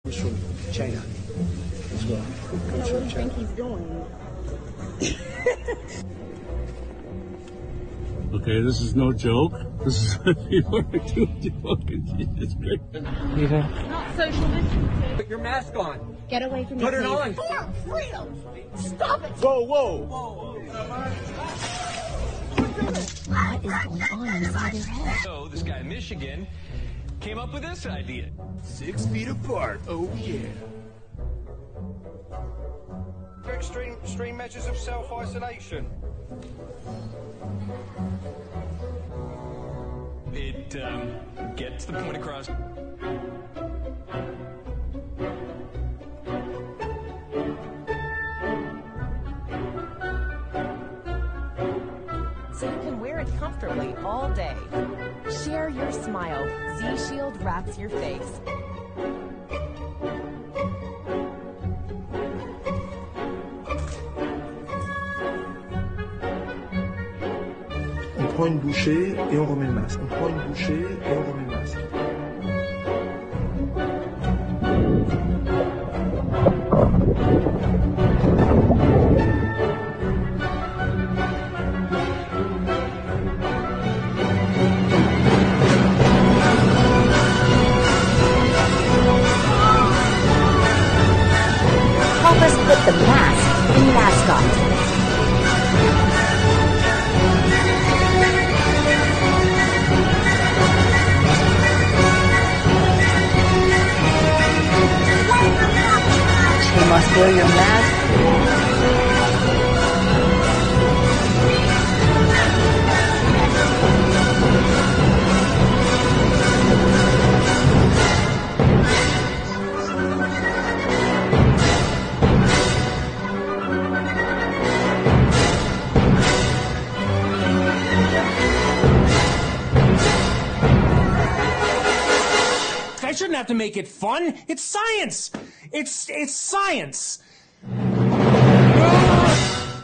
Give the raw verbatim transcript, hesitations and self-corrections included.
He's from China as well. What do you think he's doing? Okay, this is no joke. This is what people are doing. Fucking Jesus Christ. Not social distancing. Put your mask on. Get away from me. Put it please. on. For freedom. Stop it. Whoa, whoa. What is going on inside their head? So this guy in Michigan came up with this idea. Six feet apart. Oh, yeah. Extreme, extreme measures of self-isolation. It um, gets the point across. So you can wear it comfortably all day. Share your smile. Z-Shield wraps your face. On prend une bouchée et on remet le masque. On prend une bouchée et on remet le masque. Help us put the mask in the mascot. You must wear your mask. I shouldn't have to make it fun. It's science. It's it's science.